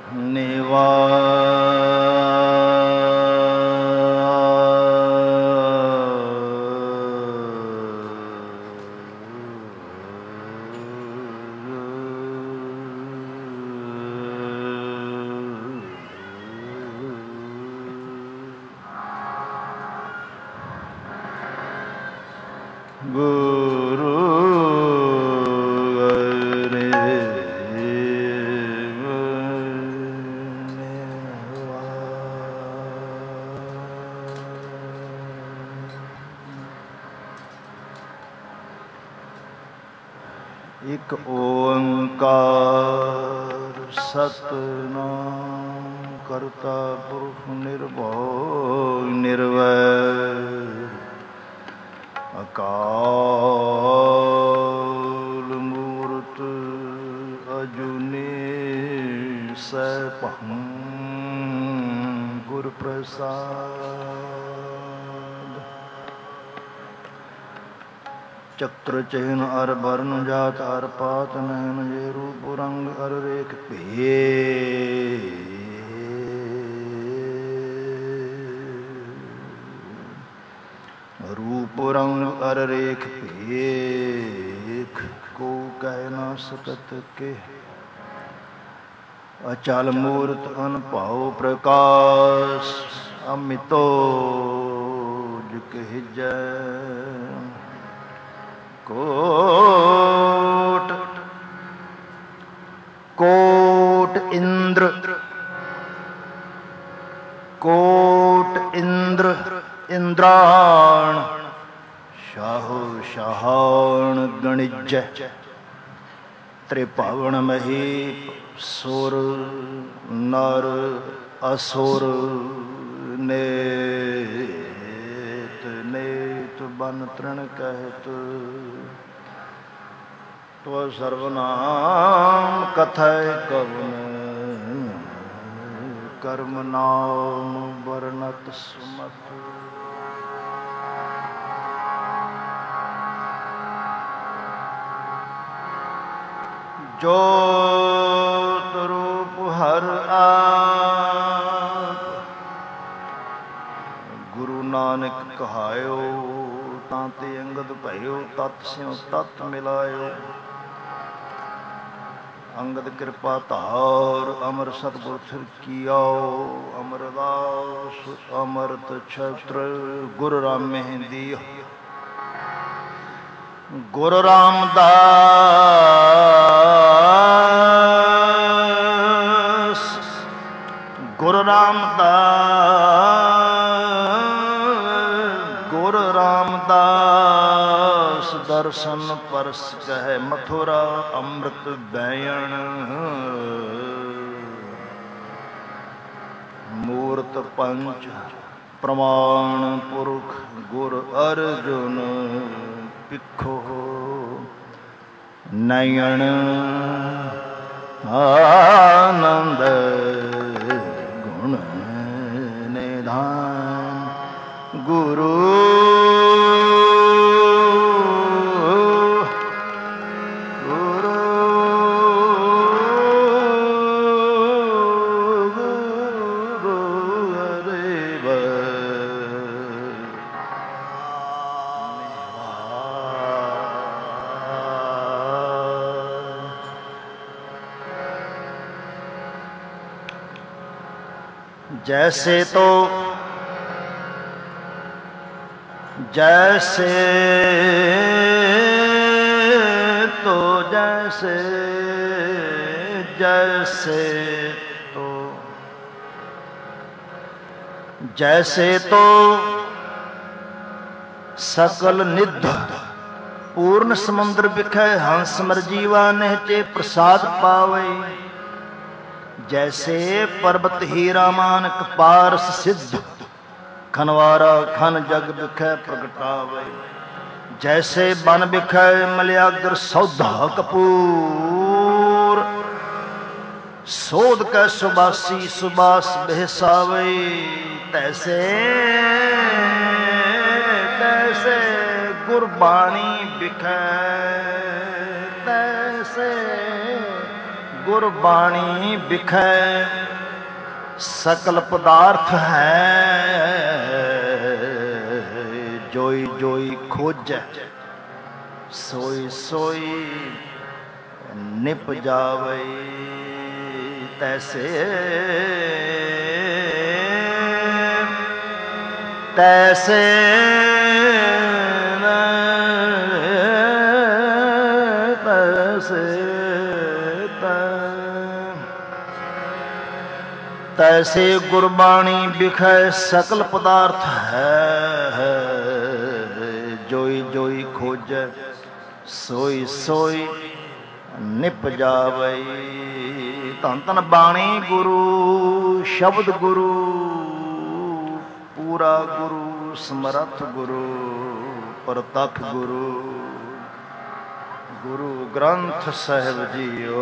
ਇਕ ਓੰਕਾਰ ਸਤਿਨਾਮ ਕਰਤਾ ਪੁਰਖ ਨਿਰਭਉ ਨਿਰਵੈਰ ਅਕਾਲ ਮੂਰਤ ਅਜੂਨੀ ਸੈਭੰ ਗੁਰ ਪ੍ਰਸਾਦ। ਚਕਰ ਚਿਹਨ ਅਰ ਬਰਨ ਜਾਤ ਅਰ ਪਾਤ ਨੈਨ ਜੇ ਰੂਪ ਰੰਗ ਅਰ ਰੇਖ ਭੇ ਰੂਪ ਰੰਗ ਅਰ ਰੇਖ ਭੇਖ ਕੋ ਕਹਿ ਨਾ ਸਕਤ ਕੇ ਅਚਲ ਮੂਰਤ ਅਨਭਉ ਪ੍ਰਕਾਸ਼ ਅਮਿਤੋ ਜਿ ਕਹਿਜੈ ਕੋਟ ਕੋਟ ਇੰਦਰ ਇੰਦਰਾਣ ਸ਼ਾਹੋ ਸ਼ਾਹਣ ਗਣਿਜੈ ਤ੍ਰਿਭਵਨ ਮਹੀ ਸੁਰ ਨਰ ਅਸੁਰ ਨੇਤ ਨੇਤ ਬਨ ਤ੍ਰਿਣ ਕਹਿਤ ਤਵ ਸਰਵਨਾਮ ਕਥੈ ਕਵਨ ਕਰਮ ਨਾਮ ਵਰਨਤ ਸੁਮਤ। ਜੋਤ ਰੂਪ ਹਰ ਆਪ ਗੁਰੂ ਨਾਨਕ ਕਹਾਇਓ ਤਾਂ ਤੇ ਅੰਗਦ ਭਇਓ ਤਤ ਸਿਉ ਤਤ ਮਿਲਾਇਓ। ਅੰਗਦ ਕਿਰਪਾ ਧਾਰ ਅਮਰ ਸਤਿਗੁਰ ਫਿਰ ਕੀਓ ਅਮਰਦਾਸ ਅਮਰਤ ਛਤਰ ਗੁਰ ਰਾਮੇ ਦੀਓ। ਗੁਰੂ ਰਾਮਦਾਸ ਗੁਰੂ ਰਾਮਦਾਸ ਦਰਸ਼ਨ ਪਰਸ ਕਹਿ ਮਥੁਰਾ ਅੰਮ੍ਰਿਤ ਬੈਣ ਮੂਰਤ ਪੰਚ ਪ੍ਰਮਾਣ ਪੁਰਖ ਗੁਰ ਅਰਜੁਨ ਪਿੱਖੋ ਨਯਨ ਆਨੰਦ ਗੁਣ ਨਿਧਾਨ ਗੁਰੂ जैसे तो जैसे तो जैसे जैसे तो जैसे तो सकल निध पूर्ण समुद्र बिखै हंस मरजीवा नहचे प्रसाद पावे। जैसे पर्वत हीरा मानक पारस सिद्ध खनवारा खन जग बिखै प्रगटावे। जैसे बन बिखै मलयागर सौधा कपूर सोध कै सुबासी सुबास बेहसावे। तैसे तैसे गुरबाणी बिखै तैसे ਗੁਰਬਾਣੀ ਵਿਖੇ ਸਕਲ ਪਦਾਰਥ ਹੈ। ਜੋਈ ਜੋਈ ਖੋਜੈ ਸੋਈ ਸੋਈ ਨਿਪ ਜਾਵੇ। ਤੈਸੇ ਤੈਸੇ ਤੈਸੇ ਗੁਰਬਾਣੀ ਵਿਖੇ ਸਕਲ ਪਦਾਰਥ ਹੈ। ਜੋਈ ਜੋਈ ਖੋਜੈ ਸੋਈ ਸੋਈ ਨਿਪ ਜਾਵੇ। ਧੰਨ ਧੰਨ ਬਾਣੀ ਗੁਰੂ, ਸ਼ਬਦ ਗੁਰੂ, ਪੂਰਾ ਗੁਰੂ, ਸਮਰੱਥ ਗੁਰੂ, ਪ੍ਰਤੱਖ ਗੁਰੂ, ਗੁਰੂ ਗ੍ਰੰਥ ਸਾਹਿਬ ਜੀਓ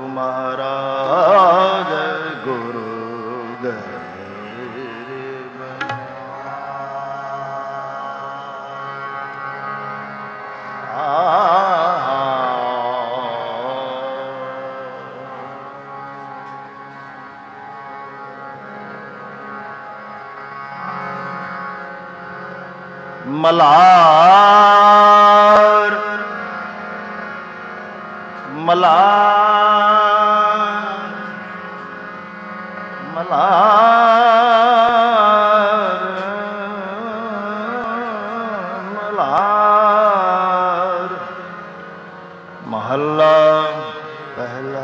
ਮਹਾਰਾਜ ਗੁਰੂ ਗਏ। ਮਲਾਰ ਮਲਾਰ ਮਲਾਰ ਮਲਾਰ ਮਹੱਲਾ ਪਹਿਲਾ।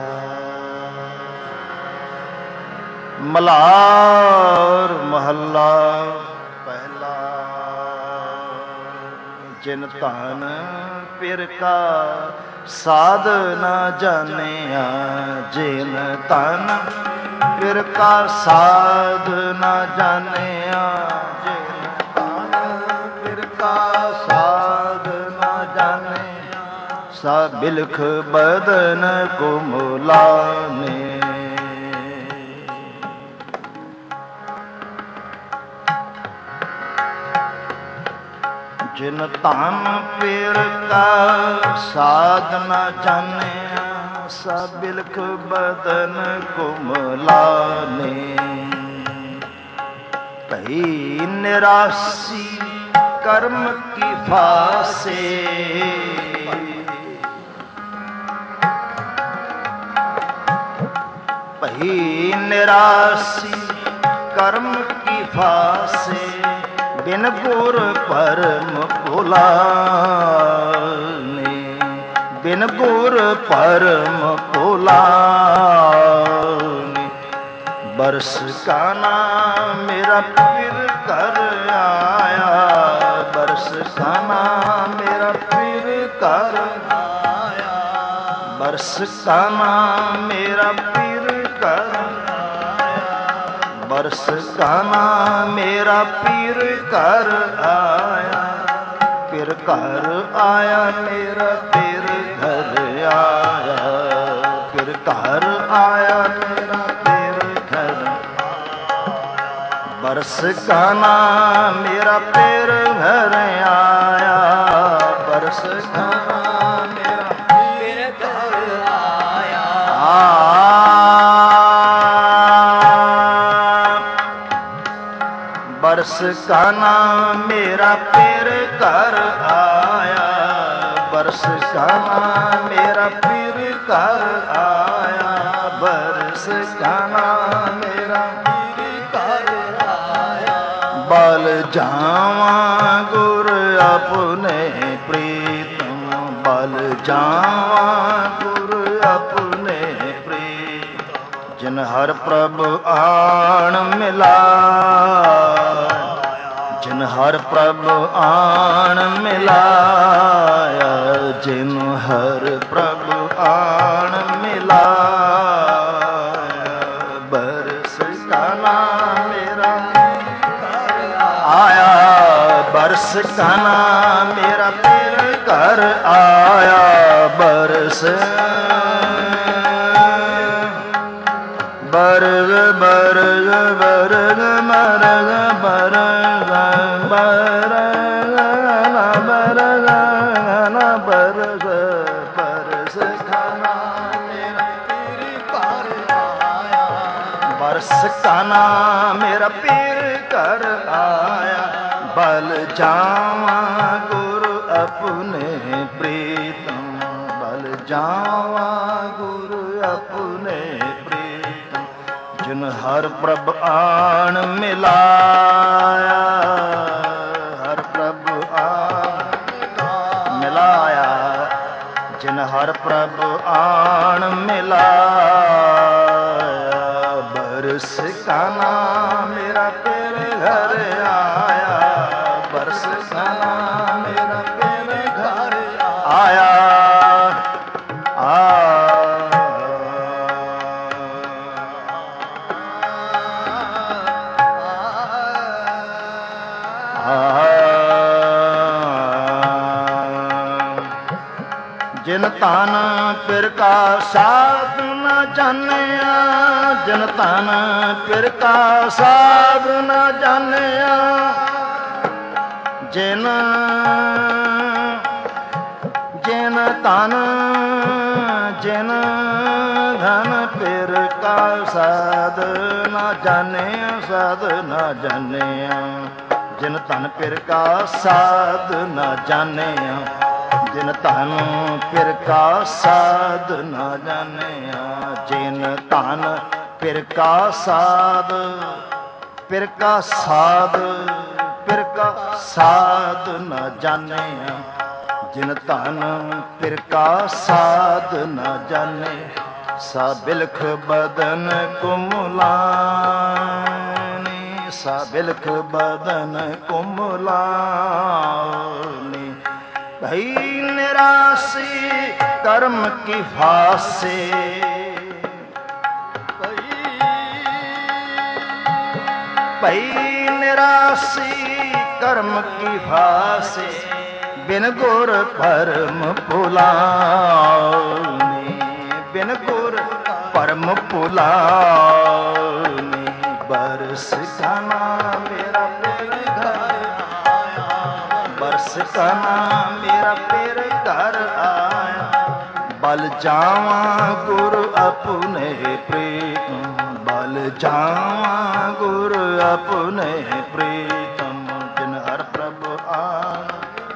ਮਲਾਰ ਮਹੱਲਾ ਪਹਿਲਾ। ਜਿਨ ਧਨ ਪਿਰ ਕਾ ਸਾਧ ਨਾ ਜਾਣਿਆ, ਜਿਨ ਧਨ ਪਿਰ ਕਾ ਸਾਧ ਨਾ ਜਾਣਿਆ, ਜਿਨ ਧਨ ਪਿਰ ਕਾ ਸਾਧ ਨਾ ਜਾਣਿਆ, ਸਾ ਬਿਲਖ ਬਦਨ ਕੋ ਮੁਲਾਨੇ। ਜਿਨ ਧਨ ਪਿਰ ਕਾ ਸਾਧ ਨਾ ਜਾਣਿਆ, ਸਾ ਬਿਲਖ ਬਦਨ ਕੁਮਲਾਨੇ। ਭਈ ਨਿਰਾਸੀ ਕਰਮ ਕੀ ਫਾਸੇ, ਭਈ ਨਿਰਾਸੀ ਕਰਮ ਕੀ ਫਾਸੇ, ਬਿਨ ਗੁਰ ਪਰਮ ਭੁਲਾਨੇ। ਬਿਨ ਗੁਰ ਪਰਮ ਭੁਲਾਨੇ। ਬਰਸ ਕਾ ਨਾਮ ਮੇਰਾ ਪਿਰ ਕਰ ਆਇਆ, ਬਰਸ ਕਾ ਨਾਮ ਮੇਰਾ ਪਿਰ ਕਰ ਆਇਆ, ਬਰਸ ਕਾ ਨਾਮ ਮੇਰਾ ਪਿਰ ਕਰ, ਬਰਸ ਕਾ ਨਾਮ ਮੇਰਾ ਪੀਰ ਘਰ ਆਇਆ। ਪੀਰ ਘਰ ਆਇਆ ਮੇਰਾ ਪੀਰ ਘਰ ਆਇਆ, ਪੀਰ ਘਰ ਆਇਆ ਮੇਰਾ ਪੀਰ ਘਰ। ਬਰਸ ਕਾ ਨਾਮ ਮੇਰਾ ਪੀਰ ਘਰ ਆਇਆ, ਬਰਸ ਕਾ ਨਾਮ ਮੇਰਾ ਪੀਰ ਘਰ ਆਇਆ। ਬਰਸ ਕਾ ਨਾਮ ਮੇਰਾ ਪੀਰ ਘਰ ਆਇਆ, ਬਰਸ ਕਾ ਨਾਮ ਮੇਰਾ ਪੀਰ ਘਰ ਆਇਆ, ਬਰਸ ਕਾ ਨਾਮ ਮੇਰਾ ਪੀਰ ਘਰ ਆਇਆ। ਬਲ ਜਾਵਾਂ ਗੁਰ ਆਪਣੇ ਪ੍ਰੀਤਮ, ਬਲ ਜਾਵਾਂ ਗੁਰ ਆਪਣੇ ਪ੍ਰੀਤਮ। ਜਿਨ ਹਰ ਪ੍ਰਭ ਆਣ ਮਿਲਾਇਆ, ਜਿਨ ਹਰ ਪ੍ਰਭ ਆਣ ਮਿਲਾਇਆ, ਜਿਨ ਹਰ ਪ੍ਰਭ ਆਣ ਮਿਲਾਇਆ। ਬਰਸ ਕਾ ਨਾਮ ਮੇਰਾ ਆਇਆ, ਬਰਸ ਕਾ ਨਾਮ ਮੇਰਾ ਪੀਰ ਘਰ ਆਇਆ, ਬਰਸ ਬਰਗ ਬਰਗ ਬਰਗ ਮਰਗ ਬਰਗ ਬਰਗ ਬਰਗ ਨਾ ਬਰਗ, ਬਰਸ ਕਾ ਨਾਮ ਮੇਰਾ ਪੀਰ बरस काना मेरा पीर कर आया। बल जावा गुरु अपने प्रीतम, बल जावा गुरु अपने प्रीतम। जिन हर प्रभ आन मिलाया, हर प्रभ आन मिलाया। जिन हर प्रभ आन मिलाया, बरस काना मेरा पीर घर आया। बरस काना मेरा पीर घर आया। जिन तन पिर का साध न जानिया, जिन तन पिर का साध न जानिया। जिन जिन तन जिन धन पिर का साध न जानिया, साध न जानिया। जिन तन पिर का साध न जानिया, जिन तन पिर का साध न जानिया। जिन तन पिर का साध, पिर का साध, पिर का साध न जानिया। जिन तन पिर का साध न जाने। सा बिलख बदन कुमलानी, सा बिलख बदन कुमलानी। भई निराशी कर्म की फांसे, भई निराशी कर्म की फांसे। बिन गुर परम पुलानी, बिन गुर परम पुलानी। बरस काना मेरा पीर घर आया। बरस काना मेरा पीर घर आया। बल जावा गुरु अपने प्रीतम, बल जावा गुरु अपने प्रीतम। जिन हर प्रभु आन,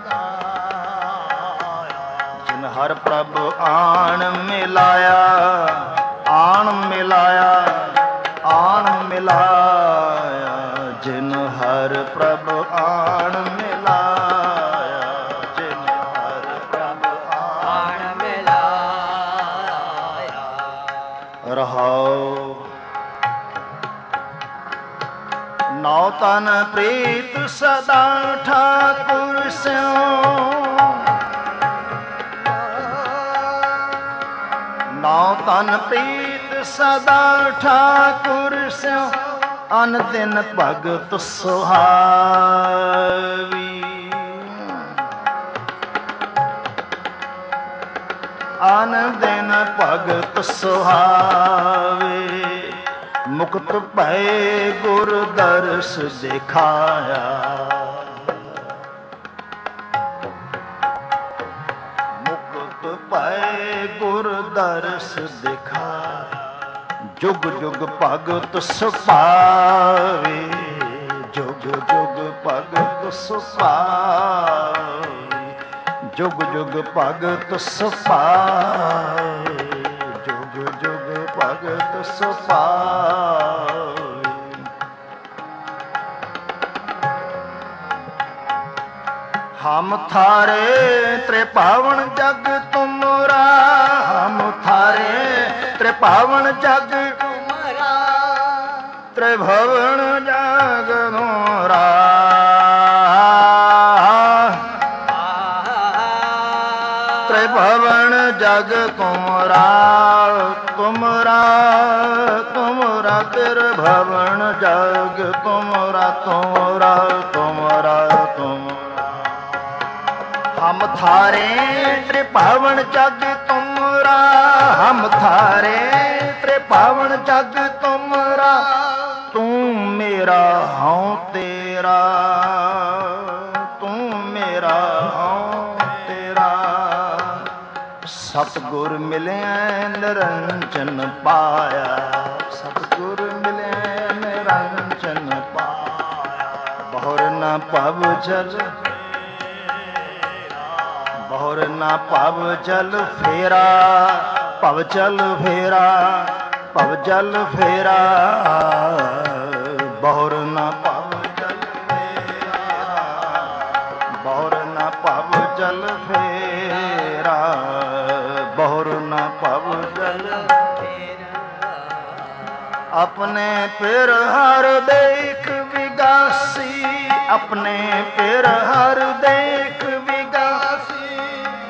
जिन हर प्रभु आन मिलाया, आन मिलाया, आन मिलाया। जिन हर प्रभु आन मिलाया, जिन हर प्रभु आन मिलाया। रहाओ नौ तन प्रीत सदा ठाकुर स्यों, नौ तन प्रीत सदा ठाकुर स्यों। अन दिन भगत सुहावी, अन दिन भगत सुहावे। मुक्त भय गुर दर्श दिखाया, मुक्त भय गुर दर्श दिखाया। जुग जुग भगत सुपावे, जुग जुग भगत सुपावे। जुग जुग भगत सुपावे, जुग जुग भगत सुपावे। हम थारे त्रिपावन जग तुमरा, हम थारे त्रिपावन जग तुमरा। त्रिभुवन जग तुमरा, त्रिभुवन जग तुमरा। तुमरा तुमरा त्रिभुवन जग तुमरा, तुमरा तुमरा तुमरा। हम थारे त्रिपावन जग तुमरा, हम थारे त्रिपावन जग तुमरा। तू मेरा हूँ तेरा, तू मेरा हूँ तेरा। सतगुर मिले निरंजन पाया, सतगुर मिले ਨਾ ਭਵ ਜਲ, ਬਹੁਰ ਨਾ ਭਵ ਜਲ ਫੇਰਾ, ਭਵ ਜਲ ਫੇਰਾ, ਭਵ ਜਲ ਫੇਰਾ, ਬਹੁਰ ਨਾ ਭਵ ਜਲ ਫੇਰਾ, ਬਹੁਰ ਨਾ ਭਵ ਜਲ ਫੇਰਾ, ਬਹੁਰ ਨਾ ਭਵ ਜਲ अपने पिर हर देख विगासी, अपने पिर हर देख विगासी,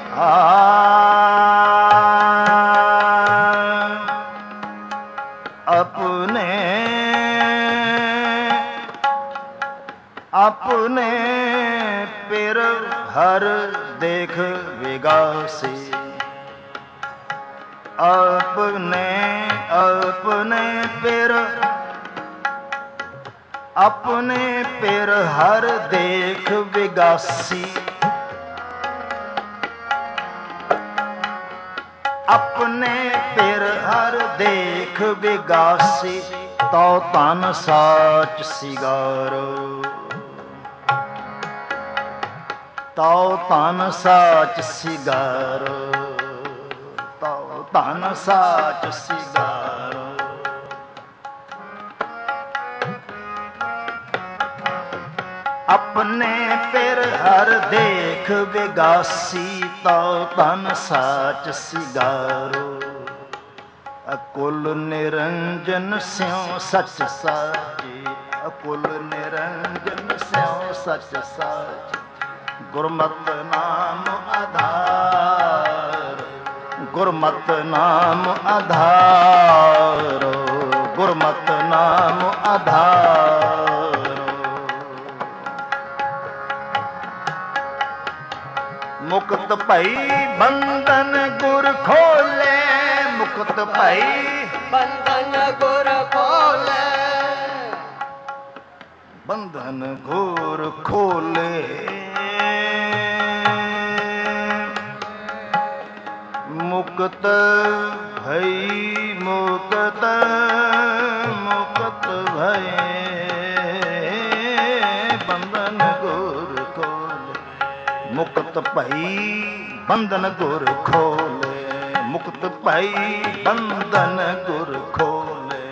अपने अपने पिर हर देख विगासी, अपने अपने पिर, अपने पिर हर देख विगासी, अपने पिर हर देख विगासी, तो तन साच सिगारो, तो तन साच सिगारो, ਧਨ ਸਾਚ ਸਿਗਾਰੋ। ਆਪਣੇ ਪਿਰ ਹਰ ਦੇਖ ਵਿਗਾਸੀ, ਤਉ ਧਨ ਸਾਚ ਸਿਗਾਰੋ। ਅਕੁਲ ਨਿਰੰਜਨ ਸਿਉ ਸਚ ਸਾਚੀ, ਅਕੁਲ ਨਿਰੰਜਨ ਸਿਉ ਸਚ ਸਾਚੀ, ਗੁਰਮਤਿ ਨਾਮ ਆਧਾਰ, ਗੁਰਮਤਿ ਨਾਮ ਆਧਾਰੋ, ਗੁਰਮਤਿ ਨਾਮ ਆਧਾਰੋ। ਮੁਕਤ ਭਈ ਬੰਧਨ ਗੁਰ ਖੋਲੇ, ਮੁਕਤ ਭਈ ਬੰਧਨ ਗੁਰ ਖੋਲੇ, ਬੰਧਨ ਗੁਰ ਖੋਲੇ, ਮੁਕਤ ਭਈ ਮੁਕਤ, ਮੁਕਤ ਭਈ ਬੰਧਨ ਗੁਰ ਖੋਲੇ, ਮੁਕਤ ਭਈ ਬੰਧਨ ਗੁਰ ਖੋਲੇ, ਮੁਕਤ ਭਈ ਬੰਧਨ ਗੁਰ ਖੋਲੇ,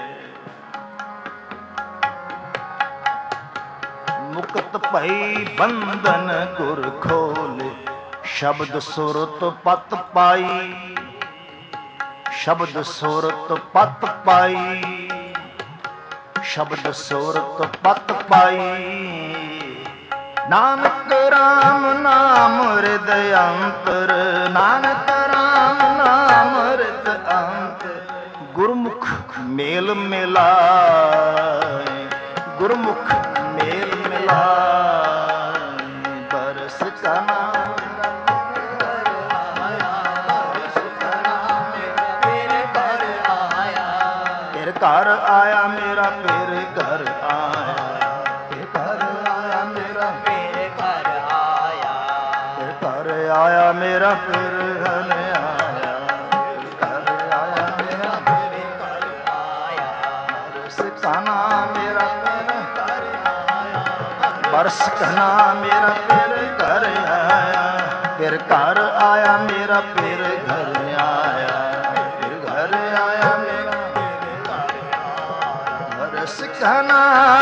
ਮੁਕਤ ਭਈ ਬੰਧਨ ਗੁਰ ਖੋਲੇ। ਸ਼ਬਦ ਸੁਰਤ ਪਤ ਪਾਈ, ਸ਼ਬਦ ਸੁਰਤ ਪਤ ਪਾਈ, ਸ਼ਬਦ ਸੁਰਤ ਪਤ ਪਾਈ, ਨਾਨਕ ਰਾਮ ਨਾਮ ਹਿਰਦਿ ਅੰਤਰ, ਨਾਨਕ ਰਾਮ ਨਾਮ ਹਿਰਦਿ ਅੰਤਰ, ਗੁਰਮੁਖ ਮੇਲ ਮਿਲਾਏ, ਗੁਰਮੁਖ ਮੇਲ ਮਿਲਾਏ, ਬਰਸ ਕਾ ਨਾਮ ਘਰ ਆਇਆ ਮੇਰਾ, ਫਿਰ ਘਰ ਆਇਆ, ਫਿਰ ਘਰ ਆਇਆ ਮੇਰਾ, ਫਿਰ ਘਰ ਆਇਆ, ਫਿਰ ਘਰ ਆਇਆ ਮੇਰਾ, ਫਿਰ ਘਰ ਆਇਆ, ਫਿਰ ਘਰ ਆਇਆ ਮੇਰਾ, ਫਿਰ ਘਰ ਆਇਆ, ਬਰਸ ਕਨਾ ਮੇਰਾ, ਫਿਰ ਘਰ ਆਇਆ, ਬਰਸ ਕਨਾ ਮੇਰਾ, ਫਿਰ ਘਰ ਆਇਆ, ਫਿਰ ਘਰ ਆਇਆ ਮੇਰਾ, ਫਿਰ ਘਰ ਆਇਆ, ਫਿਰ ਘਰ ਆਇਆ ਮੇਰਾ, ਸਿੱਖਣਾ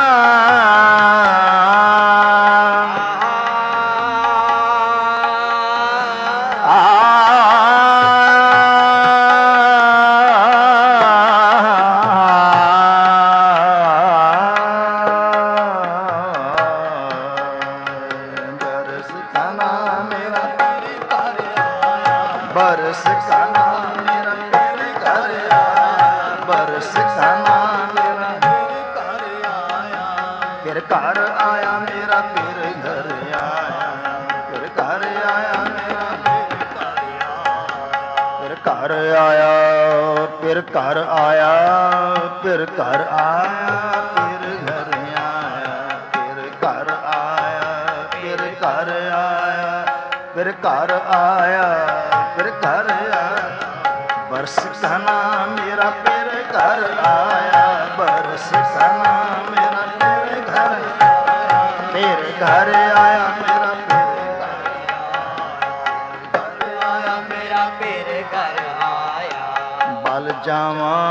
ਬਰਸ ਕਨਾ ਮੇਰਾ, ਬਰਸ ਕਨਾ ਮੇਰਾ, ਘਰ ਆਇਆ, ਬਰਸ ਕਨਾ ਫਿਰ ਘਰ ਆਇਆ ਮੇਰਾ, ਫਿਰ ਘਰ ਆਇਆ, ਫਿਰ ਘਰ ਆਇਆ ਮੇਰਾ, ਫਿਰ ਘਰ ਆਇਆ, ਫਿਰ ਘਰ ਆਇਆ, ਫਿਰ ਘਰ ਆਇਆ, ਫਿਰ ਘਰ ਆਇਆ, ਫਿਰ ਘਰ ਆਇਆ, ਫਿਰ ਘਰ ਆਇਆ, ਫਿਰ ਘਰ ਆਇਆ, ਫਿਰ ਘਰ ਆਇਆ, ਬਰਸ ਕਨਾ ਮੇਰਾ, ਫਿਰ ਘਰ ਆਇਆ, ਬਰਸ ਕਨਾ ਮੇਰਾ, ਫਿਰ ਜਾਵਾਂ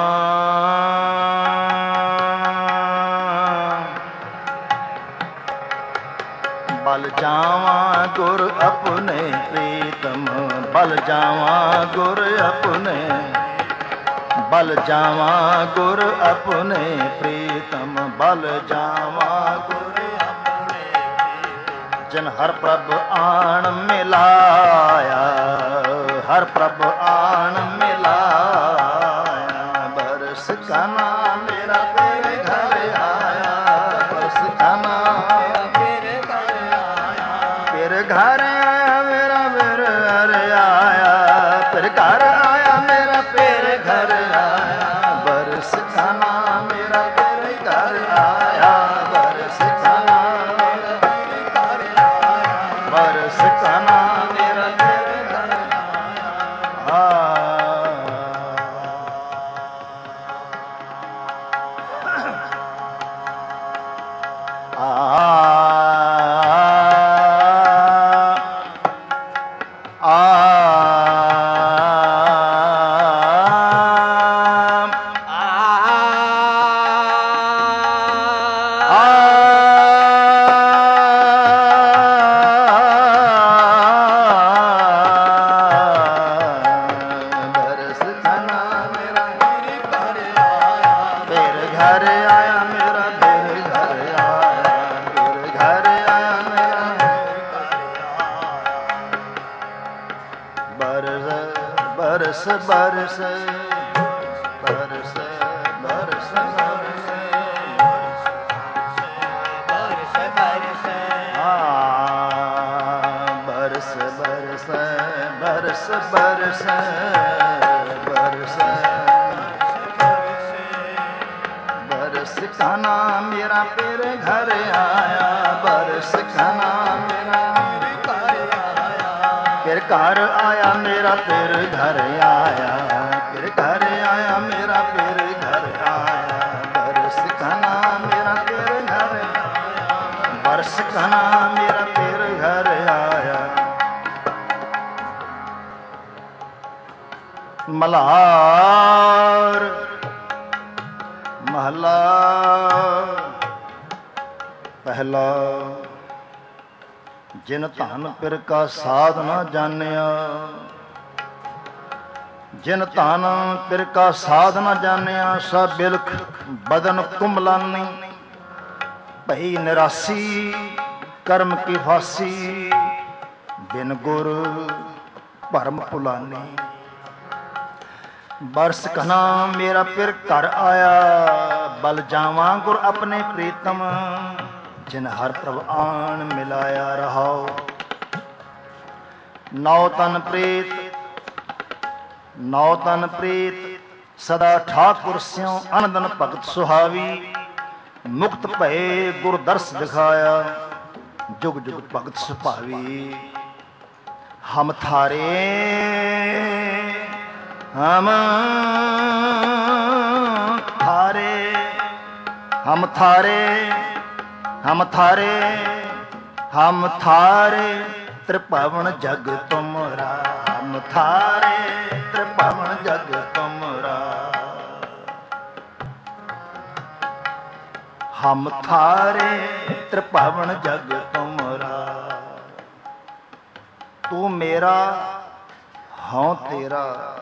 ਬਲ ਜਾਵਾਂ ਗੁਰ ਆਪਣੇ ਪ੍ਰੀਤਮ ਬਲ ਜਾਵਾਂ ਗੁਰ ਆਪਣੇ ਬਲ ਜਾਵਾਂ ਗੁਰ ਆਪਣੇ ਪ੍ਰੀਤਮ ਬਲ ਜਾਵਾਂ ਗੁਰ ਆਪਣੇ ਜਿਨ ਹਰ ਪ੍ਰਭ ਆਣ ਮਿਲਾਇਆ ਹਰ ਪ੍ਰਭ ਆਣ ਮਿਲਾਇਆ ਬਰਸ ਕਾ ਨਾਮ ਮੇਰਾ ਤੇਰੇ ਘਰ ਆਇਆ ਬਰਸ ਕਾ ਨਾਮ ਤੇਰੇ ਘਰ ਆਇਆ ਤੇਰੇ ਘਰ ਆਇਆ ਮੇਰਾ ਵੀਰ ਆਇਆ ਤੇਰੇ ਘਰ ਆਇਆ ਮੇਰਾ ਤੇਰੇ ਘਰ ਆਇਆ ਬਰਸ ਕਾ ਨਾਮ ਮੇਰਾ ਤੇਰੇ ਘਰ ਆਇਆ ਬਰਸ ਕਾ ਨਾਮ ਮੇਰਾ ਤੇਰੇ ਘਰ ਆਇਆ ਬਰਸ ਕਾ ਨਾਮ ਮੇਰਾ ਤੇਰੇ ਘਰ बरस बरस बरस बरस बरस बरस बरस बरस बरस बरस बरस बरस का नाम मेरा तेरे घर आया बरस का नाम मेरा तेरे घर आया मेरा तेरे घर आया तेरे घर आया मेरा तेरे घर आया बरस का नाम मेरा तेरे घर बरस का नाम मेरा तेरे घर आया मल्हार महला पहला जिन धन पिर का साध न जानिया जिन धन पिर का साध न जानिया सब बिलख बदन कुमलानी भई निरासी कर्म की फासी बिन गुर भरम भुलानी बरस कहना मेरा पिर घर आया बल जावां गुर अपने प्रीतम जिन हर प्रभ आन मिलाया रहाओ नौ तन प्रीत सदा ठाकुर स्यों अनदन भगत सुहावी मुक्त भये गुर दर्श दिखाया जुग जुग भगत सुभावी हम थारे हम थारे हम थारे हम थारे हम थारे त्रिभुवन जग तुमरा हम थारे त्रिभुवन जग तुमरा हम थारे त्रिभुवन जग तुमरा तू मेरा हूँ तेरा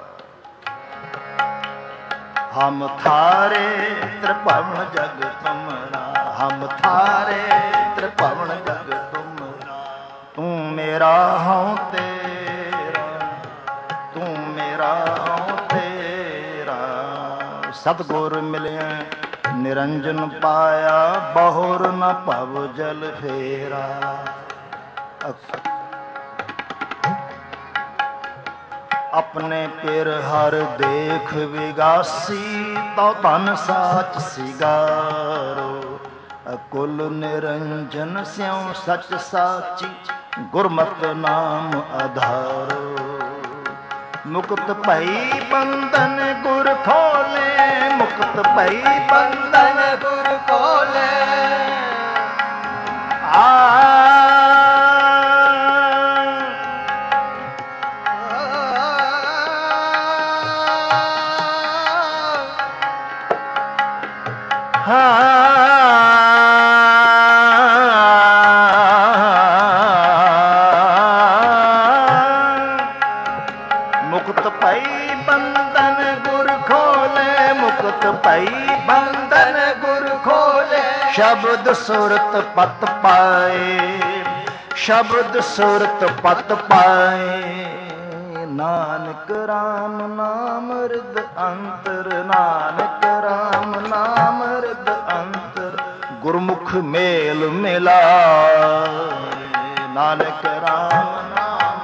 हम थारे त्रिभुवन जग तुमरा हम थारे त्रिभुवन जग तुमरा तू मेरा हूँ तेरा तू मेरा हूँ तेरा सतगुर मिलिया निरंजन पाया बहुर न भव जल फेरा अपने पिर हर देख विगासी तो तन साच सिगारो अकुल निरंजन स्यों सच साची गुरमत नाम आधारो मुक्त भई बंधन गुर खोले मुक्त भई बंधन गुर खोले ਮੁਕਤ ਪਈ ਬੰਧਨ ਗੁਰ ਖੋਲੇ, ਮੁਕਤ ਪਈ ਬੰਧਨ ਗੁਰ ਖੋਲੇ। ਸ਼ਬਦ ਸੁਰਤ ਪਤ ਪਾਏ, ਸ਼ਬਦ ਸੁਰਤ ਪਤ ਪਾਏ। ਨਾਨਕ ਰਾਮ ਨਾਮ ਰਿਦ ਅੰਤਰ, ਨਾਨਕ ਰਾਮ ਨਾਮ ਰਿਦ ਅੰਤਰ। ਗੁਰਮੁਖ ਮੇਲ ਮਿਲਾਏ, ਨਾਨਕ ਰਾਮ ਨਾਮ,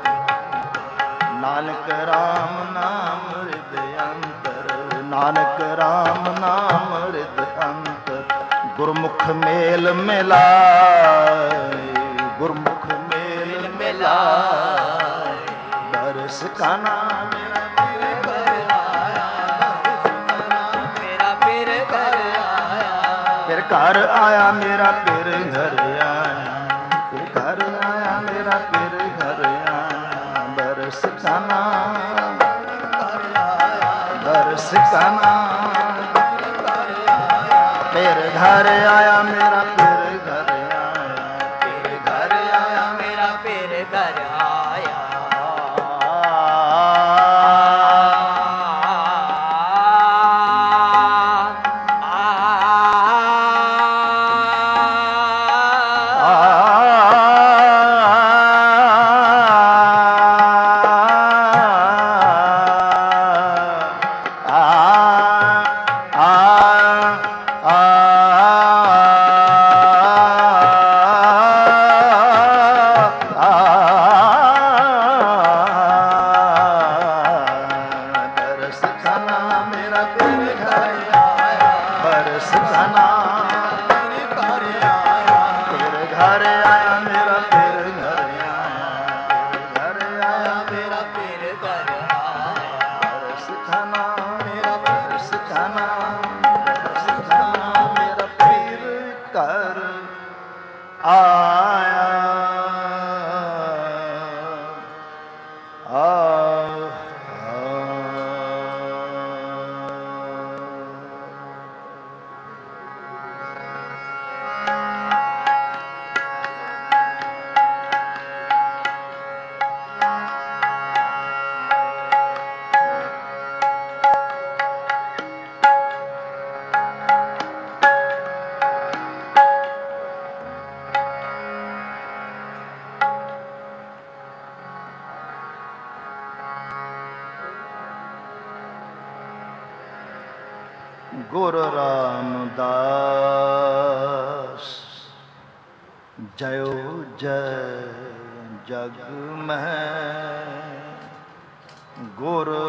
ਨਾਨਕ ਰਾਮ ਨਾਮ ਰਿਦ ਅੰਤਰ, ਨਾਨਕ ਰਾਮ ਨਾਮ ਰਿਦ ਅੰਤਰ। ਗੁਰਮੁਖ ਮੇਲ ਮਿਲਾਏ, ਗੁਰਮੁਖ ਮੇਲ ਮਿਲਾਏ। ਬਰਸ ਕਾ ਨਾਮ ਮੇਰਾ ਫਿਰ ਘਰ ਆਇਆ, ਮੇਰਾ ਫਿਰ ਘਰ ਆਇਆ। ਫਿਰ ਘਰ ਆਇਆ ਮੇਰਾ ਫਿਰ ਘਰ ਆਇਆ, ਫਿਰ ਘਰ ਆਇਆ ਮੇਰਾ ਫਿਰ ਘਰ ਆਇਆ। ਬਰਸ ਕਾ ਨਾਮ ਬਰਸ ਕਾ ਨਾਮ ਫਿਰ ਘਰ ਆਇਆ ਮੇਰਾ ਫਿਰ ਘਰ ਆਇਆ, ਫਿਰ ਘਰ ਆਇਆ ਮੇਰਾ ਫਿਰ ਘਰ ਆਇਆ। ਗੁਰੂ ਰਾਮਦਾਸ ਜਯੋ ਜੈ ਜਗ ਮਹਿ। ਗੁਰੂ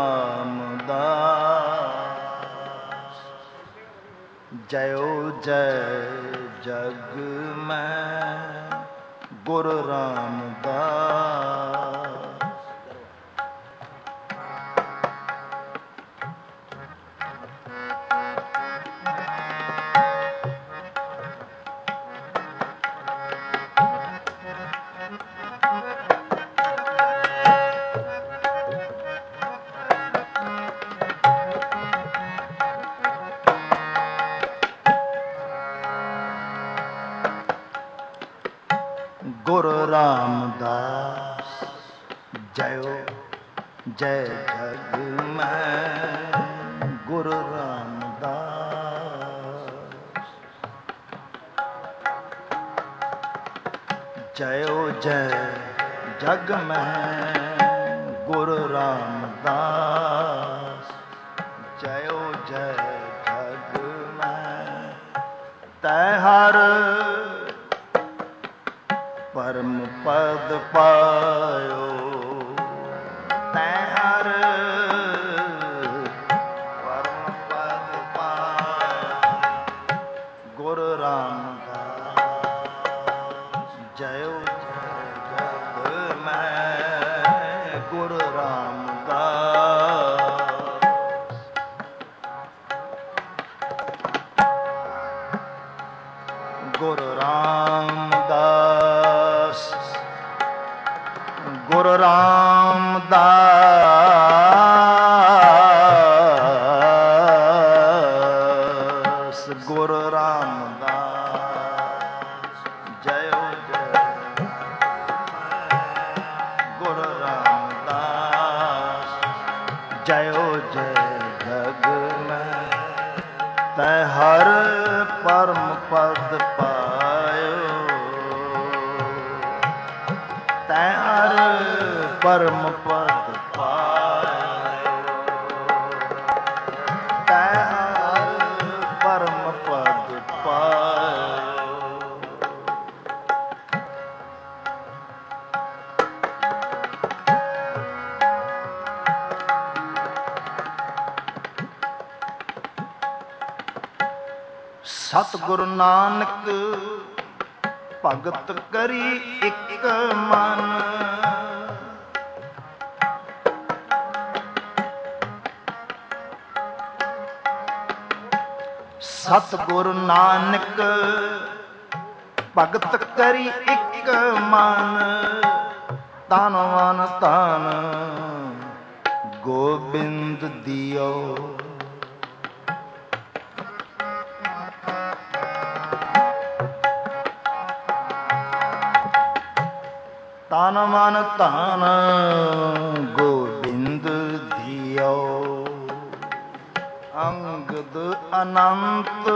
ਰਾਮਦਾਸ ਜਯੋ ਜੈ ਜਗ ਮਹਿ। ਗੁਰੂ ਰਾਮਦਾਸ ਗੁਰੂ ਰਾਮਦਾਸ ਜਯੋ ਜੈ ਜਗ ਮਹਿ। ਗੁਰੂ ਰਾਮਦਾਸ ਜਯੋ ਜੈ ਜਗ ਮਹਿ। ਗੁਰੂ ਰਾਮਦਾਸ ਜਯੋ ਜੈ ਜਗ ਮਹਿ। ਤੈ ਹਰ ਪਰਮ ਪਦ ਪਾਇਓ, ਤੈ ਹਰ ਪਰਮ ਪਦ ਪਾਇਓ। ਗੁਰੂ ਰਾਮਦਾਸ ਜਯੋ ਜੈ ਜਗ ਮਹਿ। ਗੁਰੂ ਰਾਮਦਾਸ ਗੁਰੂ ਰਾਮਦਾਸ ਗੁਰੂ ਗੁਰ ਰਾਮਦਾਸ ਜਯੋ ਜੈ ਗੁਰ ਰਾਮਦਾਸ ਜਯੋ ਜੈ ਜਗ ਮੈਂ ਤੈ ਹਰ ਪਰਮ ਪਦ ਪਾਇਓ ਤੈ ਹਰ ਪਰਮ ਪਦ ਪਾਇਓ ਤੈ ਹਰ ਪਰਮ ਪਦ ਪਾਇਓ। ਸਤਿਗੁਰੂ ਨਾਨਕ ਭਗਤ ਕਰੀ ਇਕ ਮਨ ਸਤਿਗੁਰੂ ਨਾਨਕ ਭਗਤ ਕਰੀ ਇਕ ਮਨ ਤਨ ਮਨ ਧਨ ਗੋਬਿੰਦ ਦਿਓ ਤਨ ਮਨ ਧਨ ਗੋਬਿੰਦ ਦਿਓ ਅੰਗਦ ਅਨੰਤ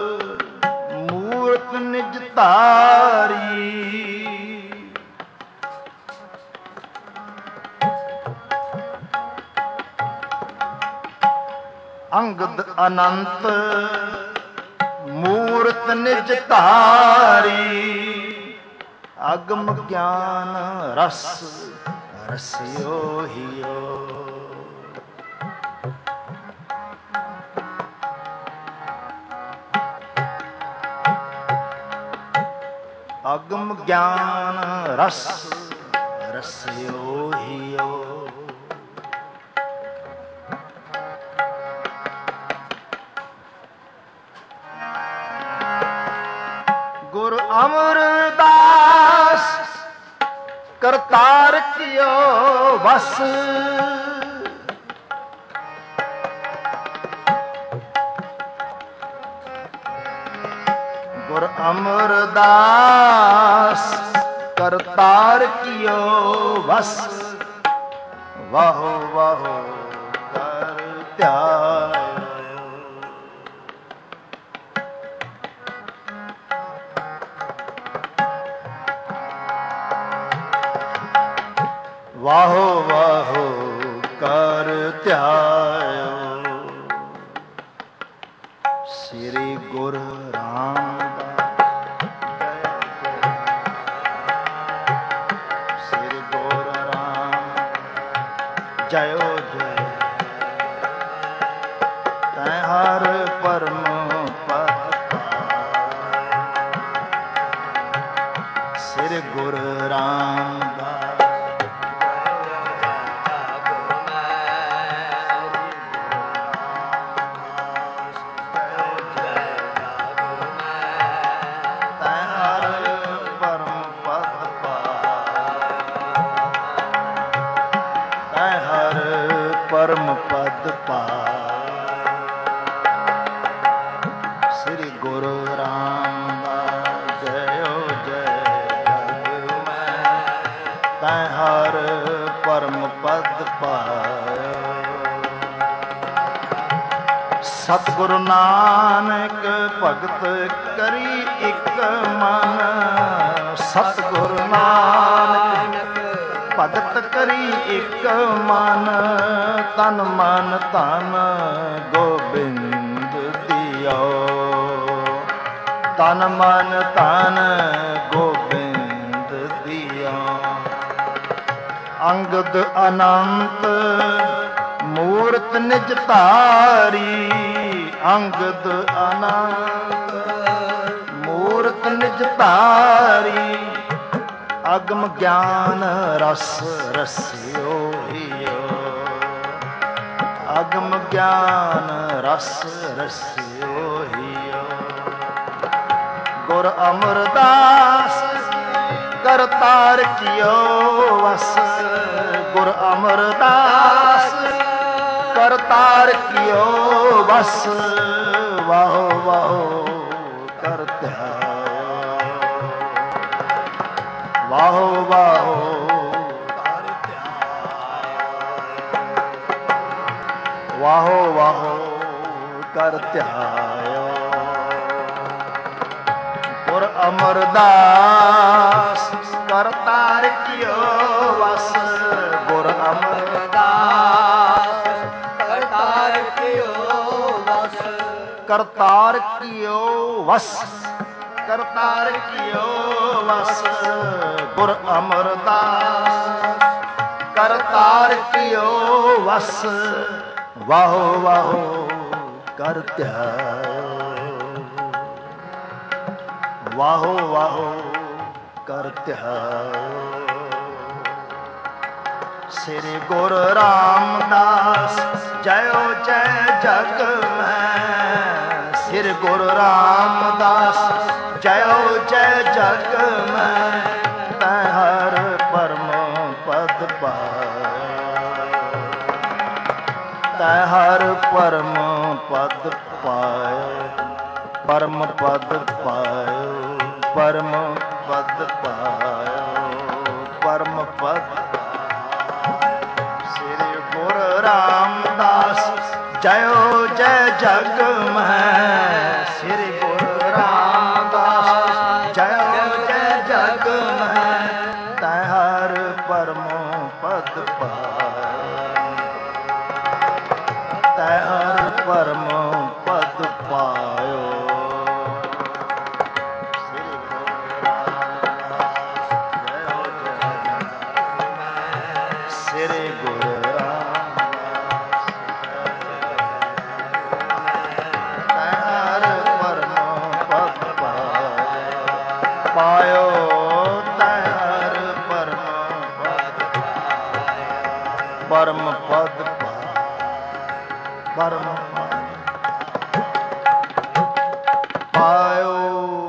ਮੂਰਤ ਨਿਜ ਧਾਰੀ ਅੰਗਦ ਅਨੰਤ ਮੂਰਤ ਨਿਜ ਧਾਰੀ ਅਗਮ ਗਿਆਨ ਰਸ ਰਸਿਓ ਹਿਓ ਅਗਮ ਗਿਆਨ ਰਸ ਰਸਿਓ ਹਿਓ ਗੁਰ ਅਮਰਦਾਸ ਕਰਤਾਰ ਕੀਓ ਵਸ ਗੁਰ ਅਮਰਦਾਸ ਕਰਤਾਰ ਕੀਓ ਵਸ ਵਾਹੋ ਵਾਹੋ ਕਰ ਧਿਆਇ ਵਾਹੋ ਵਾਹੋ ਕਰ ਧਿਆਇਓ ਸ੍ਰੀ ਗੁਰੂ ਰਾਮਦਾਸ ਸ੍ਰੀ ਗੁਰੂ ਰਾਮ ਜਯੋ ਜੈ ਤੈ ਹਰ ਪਰਮ ਪਦ ਪਾਇ ਸ੍ਰੀ ਗੁਰੂ ਰਾਮਦਾਸ ਪਰਮ ਪਦ ਪਾਇ ਸ੍ਰੀ ਗੁਰੂ ਰਾਮਦਾਸ ਜਯੋ ਜੈ ਜਗ ਮੈਂ ਤੈ ਹਰ ਪਰਮ ਪਦ ਪਾਇ ਸਤਿਗੁਰੂ ਨਾਨਕ ਭਗਤ ਕਰੀ ਇਕ ਮਨ ਸਤਿਗੁਰੂ ਨਾਨਕ ਭਗਤ ਕਰੀ ਇਕ ਮਨ ਤਨ ਮਨ ਧਨ ਗੋਬਿੰਦ ਦਿਓ ਤਨ ਮਨ ਧਨ ਗੋਬਿੰਦ ਦਿਓ ਅੰਗਦ ਅਨੰਤ ਮੂਰਤ ਨਿਜ ਧਾਰੀ ਅੰਗਦ ਅਨੰਤ ਮੂਰਤ ਨਿਜ ਧਾਰੀ ਅਗਮ ਗਿਆਨ ਰਸ ਰਸਿਓ ਹਿਓ ਅਗਮ ਗਿਆਨ ਰਸ ਰਸਿਓ ਹਿਓ ਗੁਰ ਅਮਰਦਾਸ ਕਰਤਾਰ ਕੀਓ ਵਸ ਗੁਰ ਅਮਰਦਾਸ ਕਰਤਾਰ ਕੀਓ ਵਸ ਵਾਹੋ ਵਾਹੋ ਕਰ ਧਿਆਇਓ, ਵਾਹੋ ਵਾਹੋ ਕਰ ਧਿਆਇਓ, ਵਾਹੋ ਵਾਹੋ ਕਰ ਧਿਆਇਓ। ਗੁਰ ਅਮਰਦਾਸ ਕਰਤਾਰ ਕੀਓ ਵਸ, ਗੁਰ ਅਮਰਦਾਸ ਕਰਤਾਰ ਕੀਓ ਵਸ, ਕਰਤਾਰ ਕੀਓ ਵਸ, ਕਰਤਾਰ ਕੀਓ ਵਸ, ਗੁਰ ਅਮਰਦਾਸ ਕਰਤਾਰ ਕੀਓ ਵਸ, ਵਾਹੋ ਵਾਹੋ ਕਰ ਧਿਆਇਓ, ਵਾਹੋ ਵਾਹੋ ਕਰ ਧਿਆਇਓ। ਸ੍ਰੀ ਗੁਰੂ ਰਾਮਦਾਸ ਜਯੋ ਜੈ ਜਗ ਮੈਂ, ਸ੍ਰੀ ਗੁਰੂ ਰਾਮਦਾਸ ਜਯੋ ਜੈ ਜਗ ਮੈਂ, ਤੈ ਹਰ ਪਰਮ ਪਦ ਪਾਇਆ, ਤੈ ਹਰ ਪਰਮ ਪਦ ਪਾਇਆ, ਪਰਮ ਪਦ ਪਾਇਓ, ਪਰਮ ਪਦ ਪਾਇਓ, ਪਰਮ ਪਦ। ਸ੍ਰੀ ਗੁਰੂ ਰਾਮਦਾਸ ਜਯੋ ਜੈ ਜਗ ਮੈਂ, ਸ੍ਰੀ ਗੁਰੂ ਰਾਮਦਾਸ ਜਯੋ ਜੈ ਜਗ ਮੈਂ, ਤੈ ਹਰ ਪਰਮ ਪਦ ਪਾਇਆ, ਤੈ ਹਰ ਪਰਮ ਪਦ ਪਾਇਓ। ਸ੍ਰੀ ਗੁਰੂ ਰਾਮਦਾਸ ਤੈ ਹਰ ਪਰਮ ਪਦ ਪਾਇਓ, ਤੈ ਹਰ ਪਰਮ ਪਦ ਪਰਮ ਪਦ ਪਰਮ ਪਾਇਓ।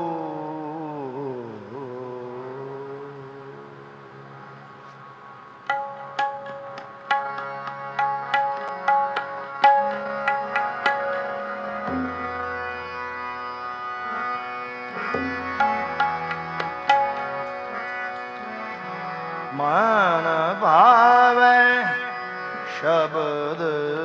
ਮਨ ਭਾਵੈ ਸ਼ਬਦ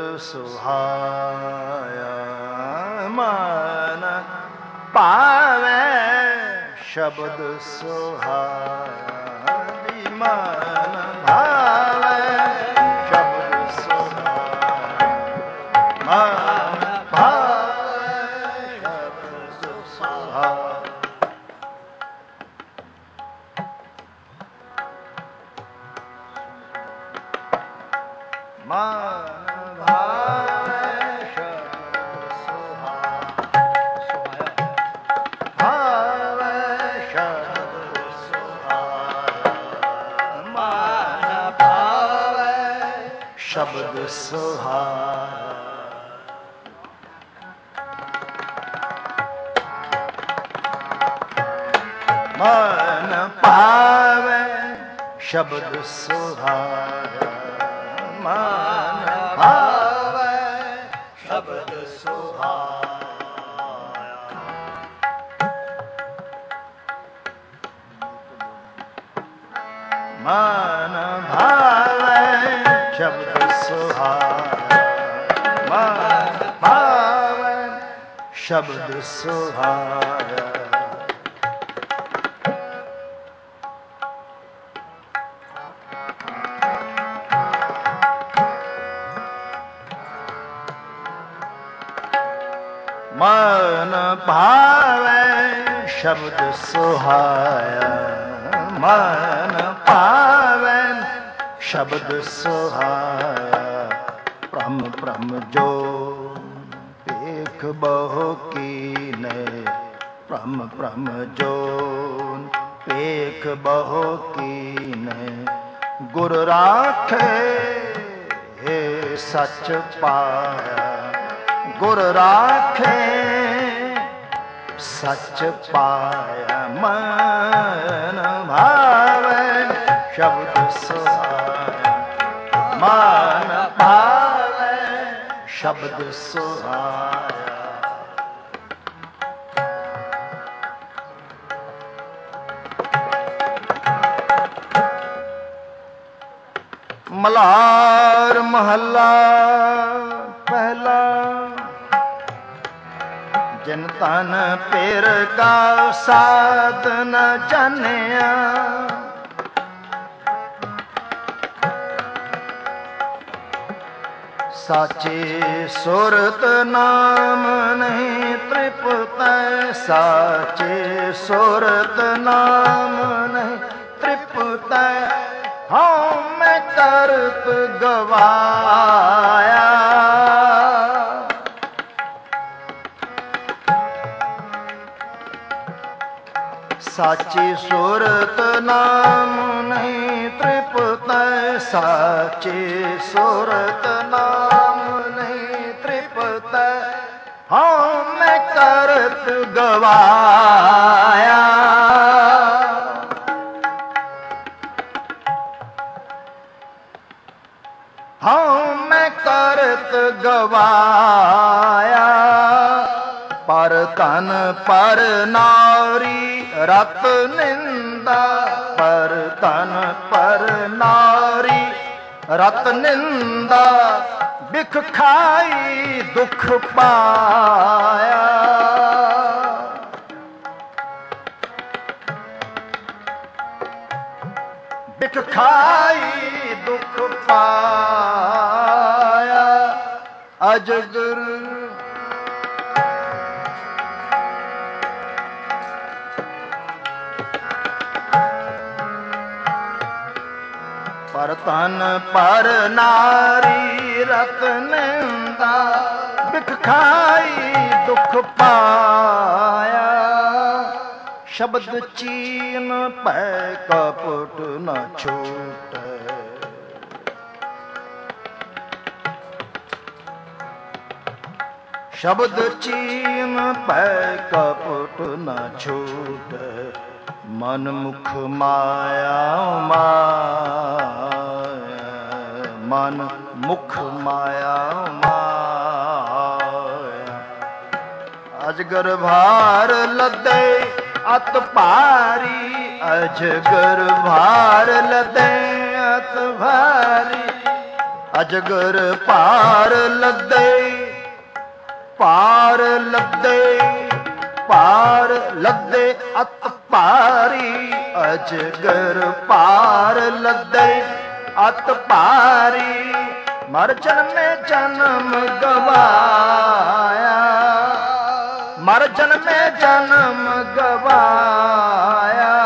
ਸੁਹਾਇਆ, ਮਨ ਭਾਵੈ ਸ਼ਬਦ ਸੁਹਾਇਆ, ਮਨ ਭਾਵੈ ਸ਼ਬਦ ਸੁਹਾਇਆ, ਮਨ ਭਾਵੈ ਸ਼ਬਦ ਸੁਹਾਇਆ। ਮਨ ਭਾਵੈ ਸ਼ਬਦ ਸੁਹਾਇਆ, ਭਾਵੈ ਸ਼ਬਦ ਸੁਹਾਇਆ, ਮਨ ਭਾਵੈ ਸ਼ਬਦ ਸੁਹਾਇਆ। ਮਨ ਭਾਵੈ ਸ਼ਬਦ ਸੁਹਾਇਆ, ਮਨ ਭਾਵੈ ਸ਼ਬਦ ਸੁਹਾਇਆ। ਮਨ ਭਾਵੈ ਸ਼ਬਦ ਸੁਹਾਇਆ, ਮਨ ਭਾਵੈ ਸ਼ਬਦ ਸੁਹਾਇਆ। ਮਨ ਭਾਵੈ ਸ਼ਬਦ ਸੁਹਾਇਆ, ਮਨ ਭਾਵੈ ਸ਼ਬਦ ਸੁਹਾਇਆ। ਭ੍ਰਮ ਭ੍ਰਮ ਜੋ ਵੇਖ ਬਹੁ ਕੀਨੇ, ਭ੍ਰਮ ਭ੍ਰਮ ਜੋ ਵੇਖ ਬਹੁ ਕੀਨੇ, ਗੁਰ ਰਾਖੇ ਸੱਚ ਪਾਇਆ, ਗੁਰ ਰਾਖੇ ਸੱਚ ਪਾਇਆ। ਮਨ ਭਾਵੈ ਸ਼ਬਦ ਸੁਹਾਇਆ, ਮਨ ਭਾਵੈ ਸ਼ਬਦ ਸੁਹਾਇਆ। ਮਲਹਾਰ ਮਹੱਲਾ ਪਹਿਲਾ। ਜਿਨ ਤਨ ਪੇਰ ਕਾ ਸਾਧ ਨ ਜਾਣਿਆ, ਸਾਚੇ ਸੁਰਤ ਨਾਮ ਨਹੀਂ ਤ੍ਰਿਪਤੈ, ਸਾਚੇ ਸੁਰਤ ਨਾਮ ਨਹੀਂ ਤ੍ਰਿਪਤੈ। ਹਉ ਮੈਂ ਕਰਤ ਗਵਾਇਆ, ਸਾਚੀ ਸੁਰਤ ਨਾਮ ਨਹੀਂ ਤ੍ਰਿਪਤੈ, ਸਾਚੀ ਸੁਰਤ ਨਾਮ ਨਹੀਂ ਤ੍ਰਿਪਤੈ। ਹਉ ਮੈਂ ਕਰਤ ਗਵਾਇਆ, ਹਉ ਮੈਂ ਕਰਤ ਗਵਾਇਆ। ਪਰ ਧਨ ਪਰ ਨਾਰੀ ਰਤ ਨਿੰਦਾ, ਪਰ ਧਨ ਪਰ ਨਾਰੀ ਰਤ ਨਿੰਦਾ। ਬਿਖ ਖਾਈ ਦੁਖ ਪਾਇਆ, ਬਿਖ ਖਾਈ ਦੁਖ ਪਾਇਆ। ਅਜਗਰ ਪਰ ਤਨ ਪਰ ਨਾਰੀ ਰਤ ਨਿੰਦਾ। ਬਿਖ ਖਾਈ ਦੁਖ ਪਾਇਆ, ਸ਼ਬਦ ਚੀਨ ਪੈ ਕਪਟ ਨ ਛੂਟੈ। ਸ਼ਬਦ ਚੀਨ ਪੈ ਕਪਟ ਨ ਛੂਟੈ। ਮਨ ਮੁਖ ਮਾਇਆ ਮਾਇਆ, ਮਨ ਮੁਖ ਮਾਇਆ ਮਾਇਆ। ਅਜਗਰ ਭਾਰ ਲੱਦੇ ਅਤ ਭਾਰੀ, ਅਜਗਰ ਭਾਰ ਲੱਦੇ ਅਤ ਭਾਰੀ। ਅਜਗਰ ਭਾਰ ਲੱਦੇ ਭਾਰ ਲੱਦੇ, ਭਾਰ ਲੱਦੇ ਅਤ ਭਾਰੀ। ਅਜਗਰ ਭਾਰ ਲੱਦੇ ਅਤ ਭਾਰੀ। ਮਰ ਜਨਮੇ ਜਨਮ ਗਵਾਇਆ, ਮਰ ਜਨਮੇ ਜਨਮ ਗਵਾਇਆ।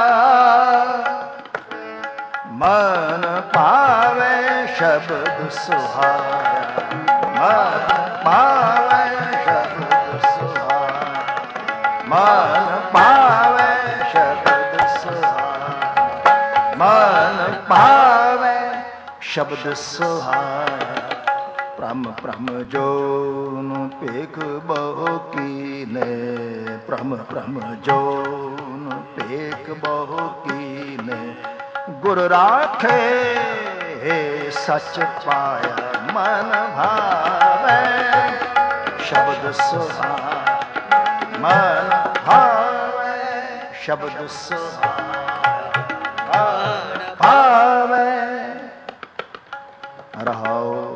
ਮਨ ਭਾਵੇ ਸ਼ਬਦ ਸੁਹਾਇਆ, ਮਨ ਭਾਵੇ ਸ਼ਬਦ ਸੁਹਾਇਆ। ਮਨ ਭਾਵੇ ਸ਼ਬਦ ਸੁਹਾਇਆ, ਮਨ ਭਾਵੇ ਸ਼ਬਦ ਸੁਹਾਇਆ। ਭ੍ਰਮ ਭ੍ਰਮ ਜੋਨ ਭੇਖ ਬਹੁ ਕੀਨੇ, ਭ੍ਰਮ ਭ੍ਰਮ ਜੋਨ ਭੇਖ ਬਹੁ ਕੀਨੇ। ਗੁਰ ਰਾਖੇ ਸੱਚ ਪਾਇਆ, ਮਨ ਭਾਵੇ ਸ਼ਬਦ ਸੁਹਾਇਆ। ਮਨ ਭਾਵੇ ਸ਼ਬਦ ਸੁਹਾਇਆ, ਮਨ ਭਾਵੇ। ਰਹਾਉ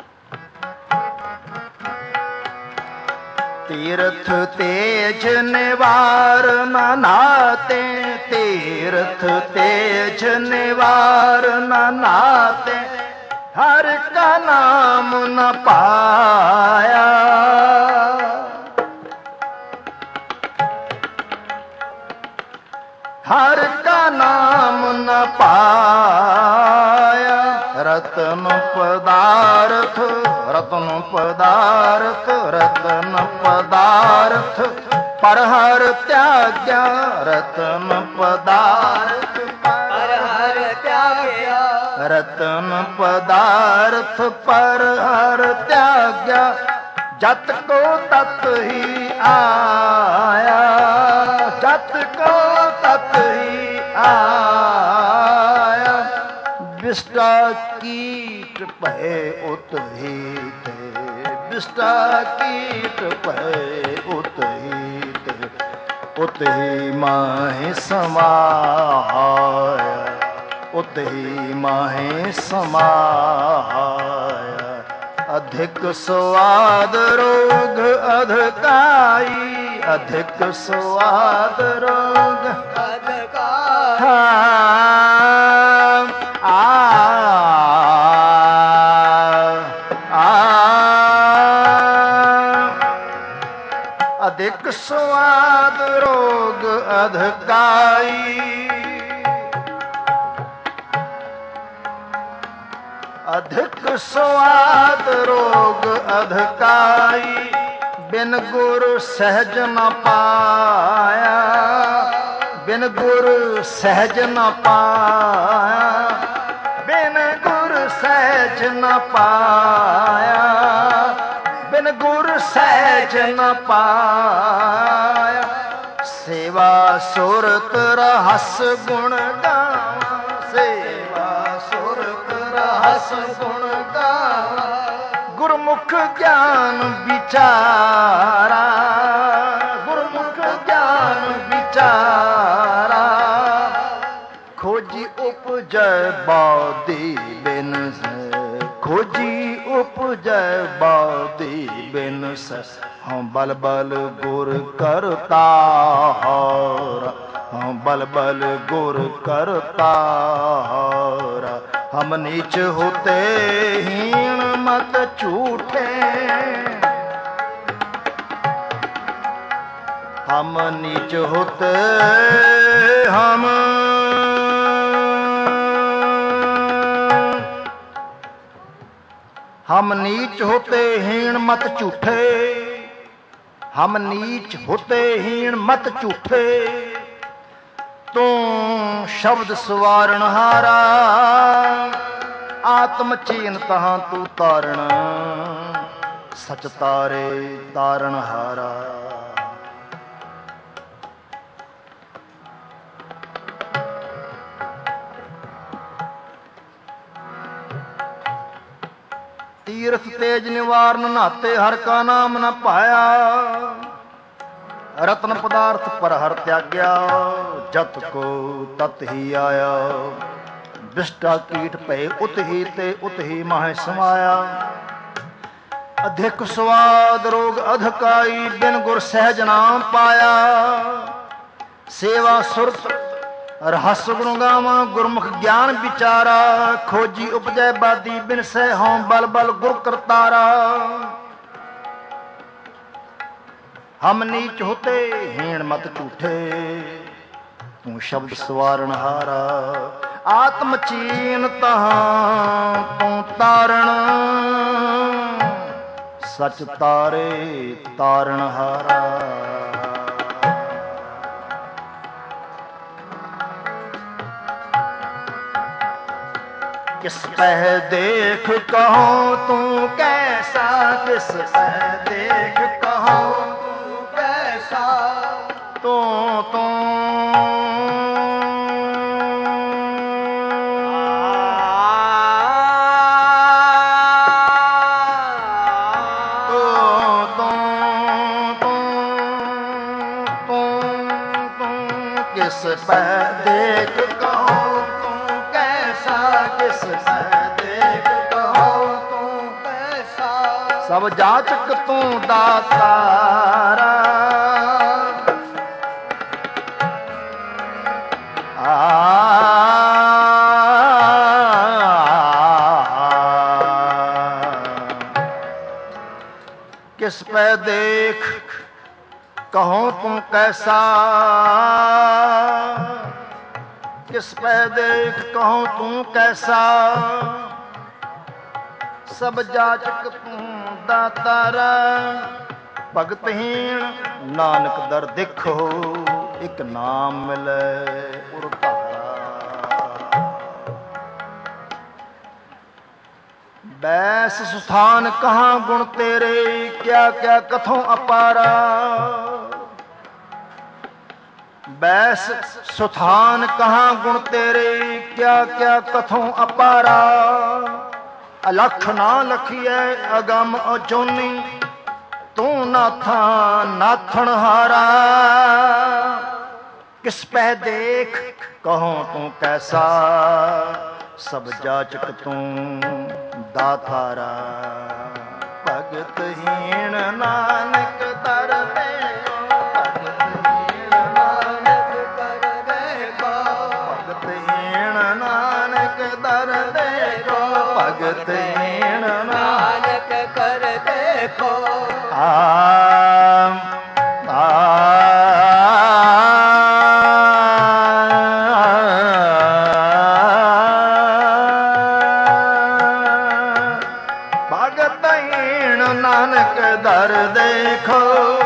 ਤੀਰਥ ਤੇਜ ਨਿਵਾਰਨ ਨਾਤੇ, ਤੀਰਥ ਤੇਜ ਨਿਵਾਰਨ ਨਾਤੇ। ਹਰਿ ਕਾ ਨਾਮ ਨ ਪਾਇਆ, ਹਰਿ ਕਾ ਨਾਮ ਨ ਪਾਇਆ। ਰਤਨ ਪਦਾਰਥ, ਰਤਨ ਪਦਾਰਥ, ਰਤਨ ਪਦਾਰਥ। ਪਰ ਹਰ ਤਿਆਗਿਆ, ਰਤਨ ਪਦਾਰਥ ਪਰ ਹਰ ਤਿਆਗਿਆ। ਰਤਨ ਪਦਾਰਥ ਪਰ ਹਰ ਤਿਆਗਿਆ। ਜਤ ਕੋ ਤਤ ਹੀ ਆਇਆ, ਜਤ ਕੋ ਤਤ ਹੀ ਆਇਆ। ਵਿਸ਼ਟਾ ਕੀਟ ਭੈ ਉਤ ਹੀ ਤੇ, ਵਿਸ਼ਟਾ ਕੀਟ ਭੈ ਉਤ ਹੀ ਤੇ। ਉਤ ਹੀ ਮਾਹਿ ਸਮਾਇਆ, उत ही माहे समाया। अधिक स्वाद रोग अधकाई, अधिक स्वाद रोग अधकाई। अधिक स्वाद रोग अधकाई, अधिक स्वाद रोग अधकाई। बिन गुर सहज न पाया, बिन गुर सहज न पाया, बिन गुर सहज न पाया, बिन गुर सहज न पाया। सेवा सुरत रहस गुण गावा, सेवा सुरत रहस गुण गावा। गुरमुख ज्ञान विचारा, गुरमुख ज्ञान विचारा। खोजी उपजय बादी बिन से, खोजी उपजय बादी बिन से। हम बल बल गुर करता हारा, हम बल बल गुर करता हारा। हम नीच होते हीन मत झूठे, हम नीच होते हम नीच होते हीन मत झूठे, हम नीच होते हीन मत झूठे। तू शब्द सवारण हारा, आत्म चीन तहां तू तारण। सच तारे तारण हारा। तीर्थ तेज निवारण नाते हर का नाम न पाया। रत्न पदार्थ पर हर त्याग्या, जत को तत ही आया। विष्टा कीट पे उत ही ते उत ही माहे समाया। अधिक स्वाद रोग अधकाई, बिन गुर सहज नाम पाया। सेवा सुरत रहस गुण गावा, गुरमुख ज्ञान विचारा। खोजी उपजय बादी बिन से, हों बल बल गुर करतारा। हम नीच होते हीण मत झूठे, तू शब्द सवारण हारा। आत्म चीन तहां तू तारण, सच तारे तारण हारा। किस पह देख कहो तू कैसा, किस पह देख कहो तू कैसा। तू तू किस पह देख कहो तू कैसा, किस पह देख कहो तू कैसा। सब जाचक तू दातारा, किस पे देख कहो तू कैसा, किस पे देख कहो तू कैसा। सब जाचक तू दातारा, भगतहीन नानक दर देखो। एक नाम मिले उर भारा। बैस सुथान कहाँ गुण तेरे, क्या क्या कथों अपारा। बैस सुथान कहाँ गुण तेरे, क्या क्या कथों अपारा। अलख ना लखिए अगम अजोनी, तू नाथा नाथन हारा। किस पे देख ਕਹੋ ਤੂੰ ਕੈਸਾ ਸਭ ਜਾਚਕ ਤੂੰ ਦਾਤਾਰਾ ਭਗਤ ਹੀਣ ਨਾਨਕ ਦਰ ਦੇਖੋ ਭਗਤ ਹੀਣ ਨਾਨਕ ਦਰ ਦੇਖੋ ਭਗਤ ਹੀਣ ਨਾਨਕ ਕਰ ਦੇਖੋ ਦਰ ਦੇਖੋ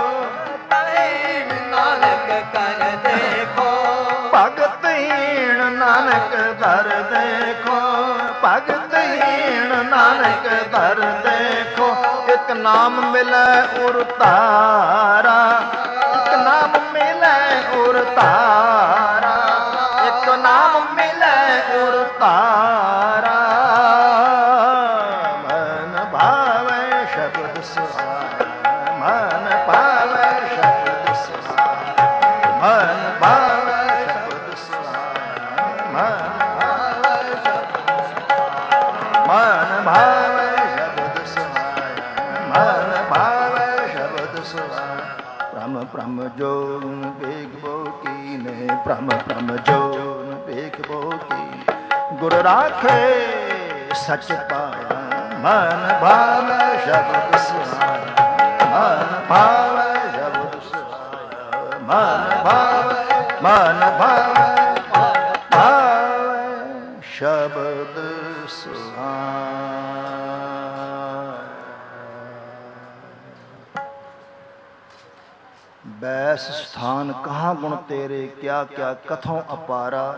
ਨਾਨਕ ਕਰ ਦੇਖੋ ਭਗਤ ਹੀਣ ਨਾਨਕ ਦਰ ਦੇਖੋ ਭਗਤ ਹੀਣ ਨਾਨਕ ਦਰ ਦੇਖੋ ਇੱਕ ਨਾਮ ਮਿਲੈ ਉਰ ਤਾਰਾ ਇੱਕ ਨਾਮ ਮਿਲੈ ਉਰ ਤਾਰਾ ਇੱਕ ਨਾਮ ਮਿਲੈ ਉਰ ਤਾਰਾ ਮਨ ਭਾਵੈ ਸ਼ਬਦ ਸੁਹਾਏ ਮਨ ਭਾਵੈ ਸ਼ਬਦ ਸੁਹਾਏ ਮਨ ਭਾਵੈ ਸ਼ਬਦ ਸੁਹਾਏ ਮਨ ਭਾਵੈ ਸ਼ਬਦ ਸੁਹਾਏ ਮਨ ਭਾਵੈ ਸ਼ਬਦ ਸੁਹਾਏ ਮਨ ਭਾਵੈ ਸ਼ਬਦ ਸੁਹਾਏ ਭ੍ਰਮ ਭ੍ਰਮ ਜੋਨ ਵੇਖ ਬੋ ਕੀਨੇ ਭ੍ਰਮ ਭ੍ਰਮ ਜੋਨ ਵੇਖ ਬੋ ਕੀ ਗੁਰ ਰਾਖੇ ਸਚ ਪਾਇਆ ਮਨ ਭਾਵੈ ਸ਼ਬਦ ਸੁਹਾਏ ਮਨ ਭਾਵੈ ਸ਼ਬਦ ਸੁਹਾਏ ਮਨ ਭਾਵੈ ਸ਼ਬਦ ਸੁਹਾਏ ਬੈਸ ਸਥਾਨ ਕਹਾਂ ਗੁਣ ਤੇਰੇ ਕਿਆ ਕਿਆ ਕਥੋਂ ਅਪਾਰਾ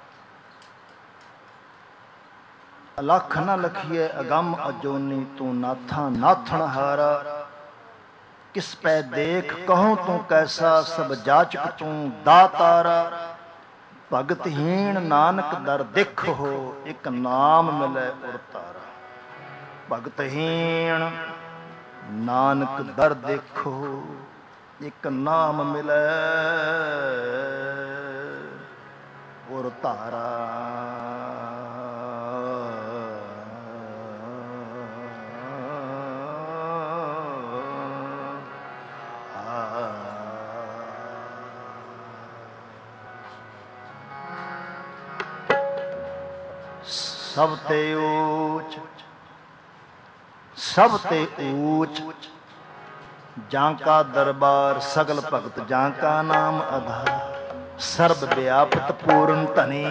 ਅਲਖ ਨ ਲਖੀਏ ਅਗੰਮ ਅਜੋਨੀ ਤੂੰ ਨਾਥਾਂ ਨਾਥਣ ਹਾਰਾ ਕਿਸ ਪੈ ਦੇਖ ਕਹੂੰ ਤੂੰ ਕੈਸਾ ਸਭ ਜਾਚਕ ਤੂੰ ਦਾਤਾਰਾ ਭਗਤ ਹੀਣ ਨਾਨਕ ਦਰ ਦਿਖ ਹੋ ਇੱਕ ਨਾਮ ਮਿਲੈ ਉਰ ਤਾਰਾ ਭਗਤ ਹੀਣ ਨਾਨਕ ਦਰ ਦੇਖੋ ਇੱਕ ਨਾਮ ਮਿਲੈ ਉਰ ਤਾਰਾ ਸਭ ਤੇ ਊਚ ਸਭ ਤੇ ਊਚ ਜਾਂ ਕਾ ਦਰਬਾਰ ਸਗਲ ਭਗਤ ਜਾਂ ਕਾ ਨਾਮ ਆਧਾਰ ਸਰਬ ਵਿਆਪਤ ਪੂਰਨ ਧਨੀ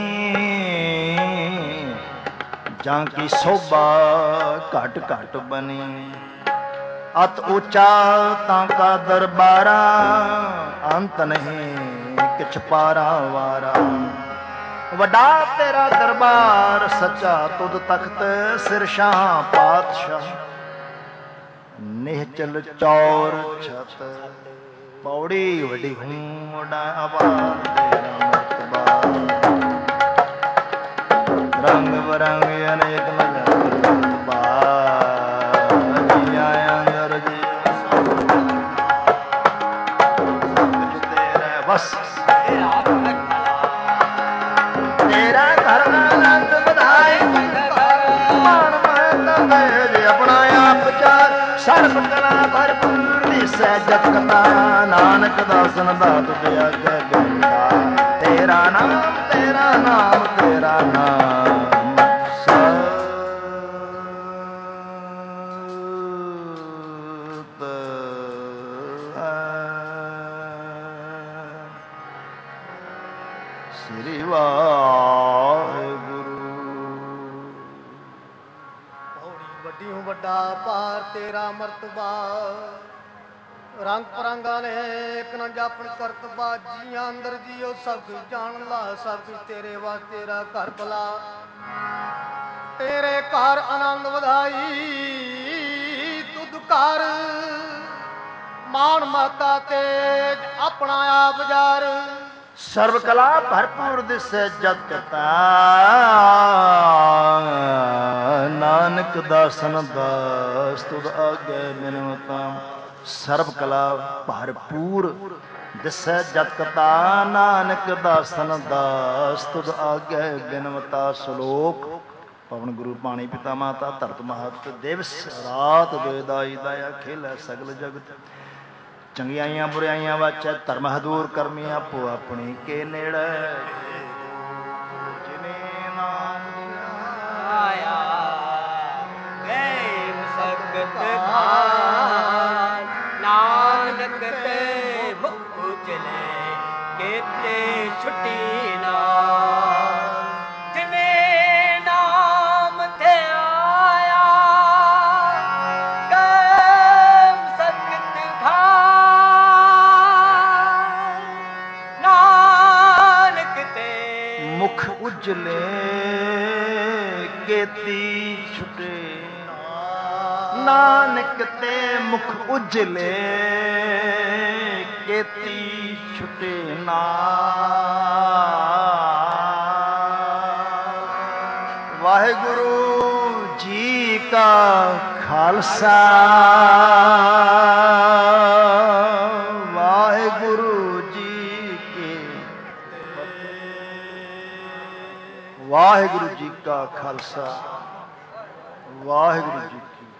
ਜਾਂ ਕੀ ਸੋਭਾ ਘਟ ਘਟ ਬਨੀ ਅਤ ਉੱਚਾ ਤਾਂ ਕਾ ਦਰਬਾਰਾ ਅੰਤ ਨਹੀਂ ਕਿਛ ਪਾਰਾ ਵਾਰਾ ਵੱਡਾ ਤੇਰਾ ਦਰਬਾਰ ਸੱਚਾ ਤੁਧ ਤਖਤ ਸਿਰ ਸ਼ਾਹ ਪਾਤਸ਼ਾਹ ਨਿਹਚਲ ਚੌਰ ਛਤ ਪੌੜੀ ਵੱਡੀ ਹੂੜਾ ਆਵਾਜ਼ ਤੇਰਾ ਮਰਤਬਾ ਰੰਗ ਬਰੰਗ ਅਨੇਕ ਮਰਤਬਾ ਜੀ ਆਇਆ ਅੰਦਰ ਜੀ ਤੇਰੇ ਬਸ ਤੇਰਾ ਘਰ ਆਨੰਦ ਵਧਾਏ ਮਾਨ ਮੈਂ ਜੇ ਆਪਣਾ ਆਪ ਚਾਰ ਸਰਬ ਕਲਾ ਭਰਪੂਰ ਦਿਸੈ ਜਪ ਕਥਾ ਨਾਨਕ ਦਾਸਨ ਦਾਤ ਦੇ ਆਗੇ ਬੇਟਾ ਤੇਰਾ ਨਾਮ ਤੇਰਾ ਨਾਮ ਤੇਰਾ ਨਾਮ ਸ੍ਰੀ ਵਾਹਿਗੁਰੂ ਪੌੜੀ ਵੱਡੀ ਹੂੰ ਵੱਡਾ ਪਾਰ ਤੇਰਾ ਮਰਤਬਾ ਰੰਗ ਪਰੰਗਾ ਨੇ ਇੱਕ ਨਾ ਜਾਪਣ ਕਰਤਬਾ ਜੀਆਂ ਅੰਦਰ ਜੀਓ ਸਭ ਕੁਝ ਜਾਣ ਲਾ ਸਭ ਕੁਝ ਤੇਰੇ ਵਾਸਤੇ ਤੇਰਾ ਘਰ ਭਲਾ ਤੇਰੇ ਘਰ ਆਨੰਦ ਵਧਾਈ ਤੁਧ ਘਰ ਮਾਣ ਮਾਤਾ ਤੇਜ ਆਪਣਾ ਆਪ ਜਾਰ ਸਰਬ ਕਲਾ ਭਰਪੂਰ ਦਿਸੈ ਜਤ ਕਥਾ ਨਾਨਕ ਦਾਸਨ ਦਾਸ ਤੁਧ ਆਗੇ ਬਿਨਵਤਾ ਸਰਬ ਕਲਾ ਭਰਪੂਰ ਦਿਸੈ ਜਤ ਕਤਾ ਨਾਨਕ ਦਾਸਨ ਦਾਸ ਤੁਧ ਆਗੇ ਬਿਨਵਤਾ ਸ਼ਲੋਕ। ਪਵਨ ਗੁਰੂ ਪਾਣੀ ਪਿਤਾ ਮਾਤਾ ਧਰਤ ਮਹਤ ਦਿਵਸ ਰਾਤ ਦੋਇਦਾਈ ਦਇਆ ਖੇਲੈ ਸਗਲ ਜਗਤ। ਚੰਗਿਆਈਆਂ ਬੁਰਾਈਆਂ ਵਾਚੈ ਧਰਮ ਹਦੂਰ ਕਰਮੀ ਆਪੋ ਆਪਣੀ ਕੇ ਨੇੜੇ। ਜਿਨੇ ਨਾਮ ਆਇਆ ਗਏ ਸਗਤ ਖਾਨ ਨਾਨਕ ਤੇ ਮੁਖ ਉਜਲੇ ਕੇਤੇ ਛੁੱਟੀ ਨਾ। ਜਿਨੇ ਨਾਮ ਤੇ ਆਇਆ ਗਏ ਸਗਤ ਖਾਨ ਨਾਨਕ ਤੇ ਮੁਖ ਉਜਲੇ ਕੇਤੀ ਛੁਟੇ। ਨਾਨਕ ਤੇ ਮੁਖ ਉਜਲੇ ਕੇਤੀ ਛੁਟੇ ਨਾ। ਵਾਹਿਗੁਰੂ ਜੀ ਕਾ ਖਾਲਸਾ ਵਾਹਿਗੁਰੂ ਜੀ ਕੀ ਵਾਹਿਗੁਰੂ ਜੀ ਕਾ ਖਾਲਸਾ ਵਾਹਿਗੁਰੂ ਜੀ ਕੀ